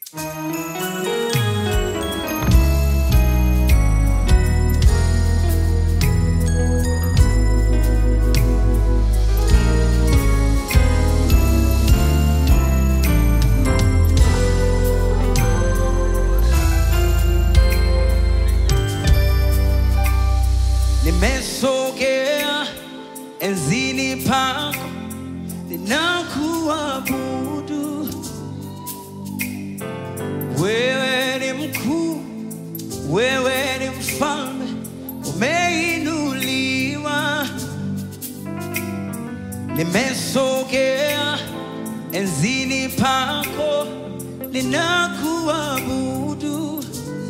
Nimesogea enzini pako, ninakuabudu. Wewe ni mkuu, wewe ni mfalme, umeinuliwa. Nimesogea enzini pako, ninakuabudu.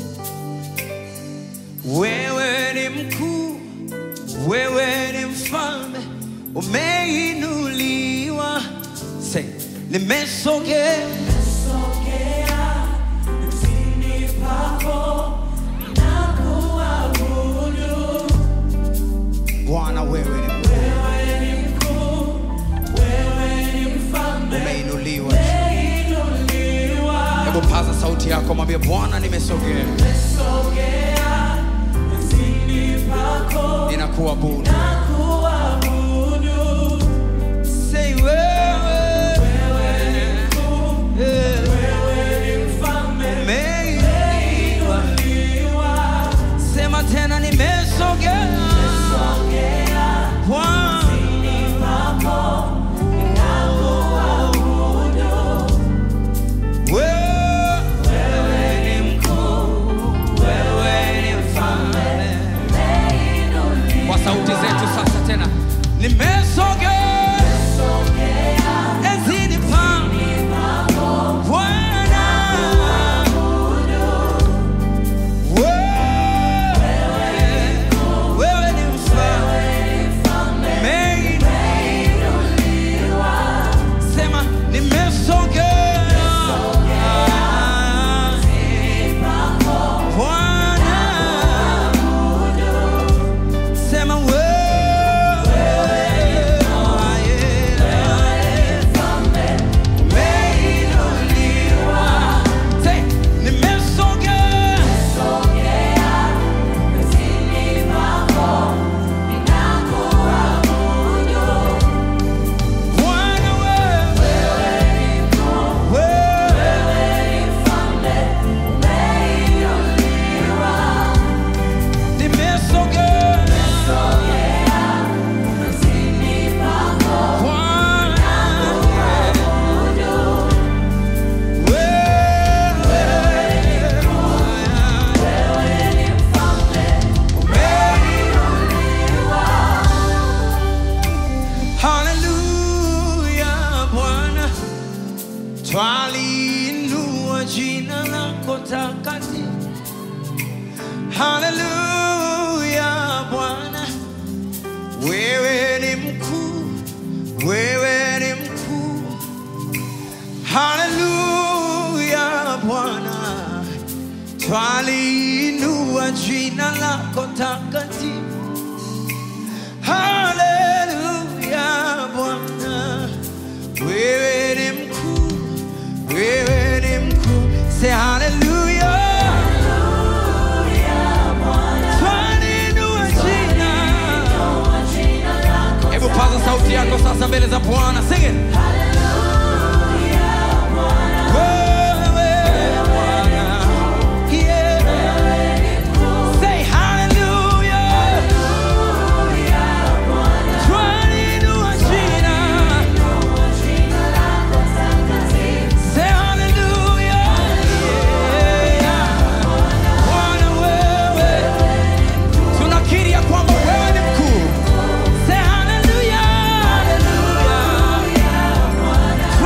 Wewe ni mkuu, wewe ni mfalme, umeinuliwa. Say, nimesogea enzini pako, ninakuabudu. Bwana, wewe ni mkuu, wewe ni mfalme, umeinuliwa. Hebu paza sauti yako, mwambie Bwana, nimesogea ninakuabudu. Say, wewe ni mkuu, wewe ni mfalme, umeinuliwa. Sema tena, nimesogea Bwana, sauti zetu sasa tena. Nimesogea enzini pako, Bwana. Wewe ni mfalme, umeinuliwa. Sema, nimesogea twaliinua jina lako takatifu. Haleluya Bwana, wewe ni mkuu, wewe ni mkuu. Haleluya Bwana, twaliinua jina lako takatifu. Haleluya Bwana, wewe ni mkuu, wewe ni mkuu. Say hallelujah, hallelujah Bwana, twaliinua jina. Hebu paza sauti yako sasa mbele za Bwana, sing it. Hallelujah Bwana, wewe Bwana, yeah. Say hallelujah, hallelujah Bwana, twaliinua jina. Say hallelujah, yeah. Bwana wewe, tunakiri ya kwamba wewe ni mkuu. Say hallelujah, hallelujah.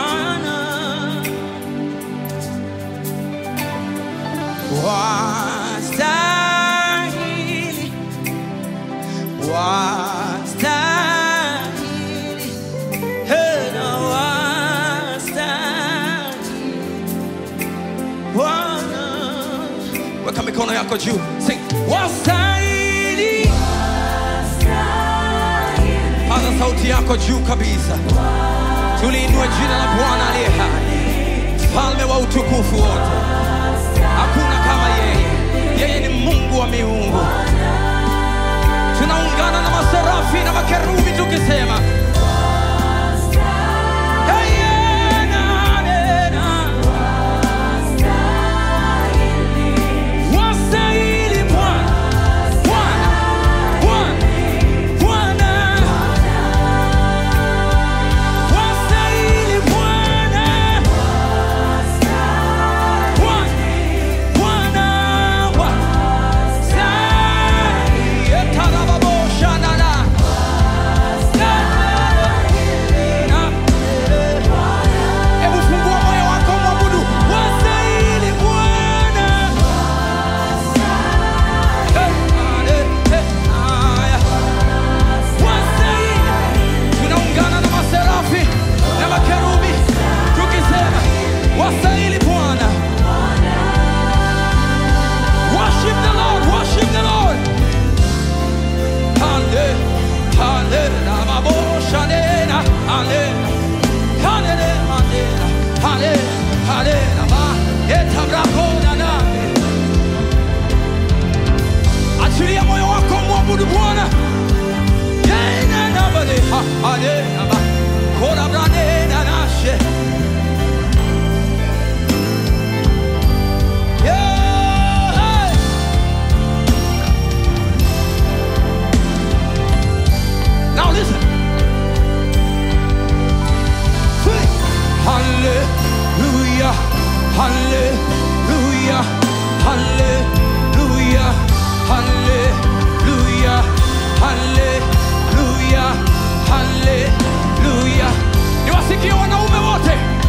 Bwana, wastahili, wastahili, tena wastahili Bwana. Weka mikono yako juu, sing wastahili. Paza sauti yako juu kabisa, tuliinue jina la Bwana aliye hai, mfalme wa utukufu wote. Hakuna kama yeye, yeye ni Mungu wa miungu. Tunaungana na maserafi na makerubi tukisema achilia moyo wako mwabudu Bwana. Now listen. Hallelujah, hallelujah, hallelujah, hallelujah, hallelujah, hallelujah. Niwasikie wanaume wote.